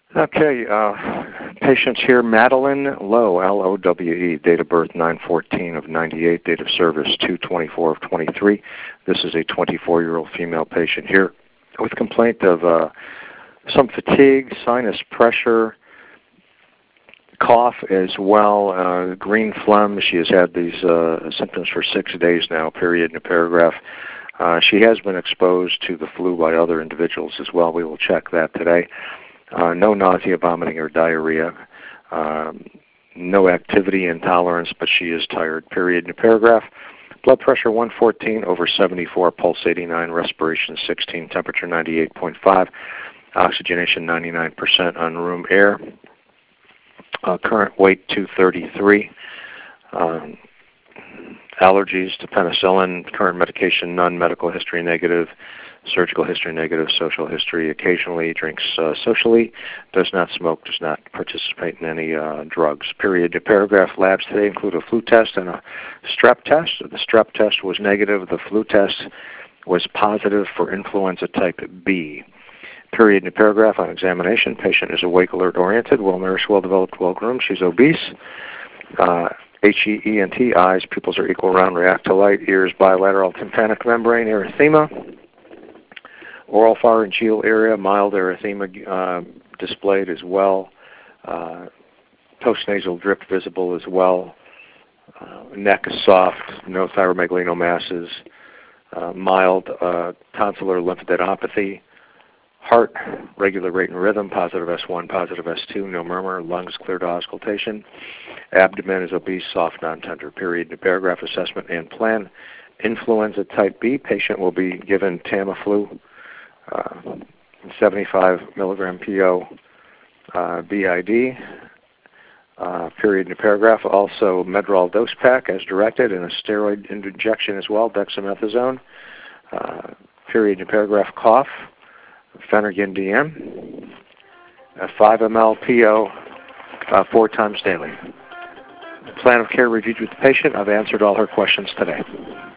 Okay, patients here, Madeline Lowe, L-O-W-E, date of birth 9/14 of 98, date of service 2/24 of 23. This is a 24-year-old female patient here with complaint of some fatigue, sinus pressure, cough as well, green phlegm. She has had these symptoms for 6 days now, period in a paragraph. She has been exposed to the flu by other individuals as well. We will check that today. No nausea, vomiting, or diarrhea. No activity intolerance, but she is tired, period in a paragraph. Blood pressure 114/74, pulse 89, respiration 16, temperature 98.5, oxygenation 99% on room air. Current weight 233. Allergies to penicillin, current medication none, medical history negative, surgical history negative, social history occasionally, drinks socially, does not smoke, does not participate in any drugs. Period. The paragraph labs today include a flu test and a strep test. The strep test was negative. The flu test was positive for influenza type B. Period in the paragraph. On examination, patient is awake, alert, oriented, well-nourished, well-developed, well-groomed. She's obese. H-E-E-N-T, eyes, pupils are equal, round, react to light, ears, bilateral tympanic membrane, erythema. Oral pharyngeal area, mild erythema displayed as well. Postnasal drip visible as well. Neck is soft, no thyromegalinomasses. Mild tonsillar lymphadenopathy. Heart, regular rate and rhythm, positive S1, positive S2, no murmur, lungs clear to auscultation. Abdomen is obese, soft, non-tender. Period. The paragraph assessment and plan. Influenza type B, patient will be given Tamiflu, 75 milligram PO BID. Period in the paragraph. Also Medrol dose pack as directed and a steroid injection as well, dexamethasone. Period in the paragraph. Cough. Phenergan DM, 5 ml PO 4 times daily. Plan of care reviewed with the patient. I've answered all her questions today.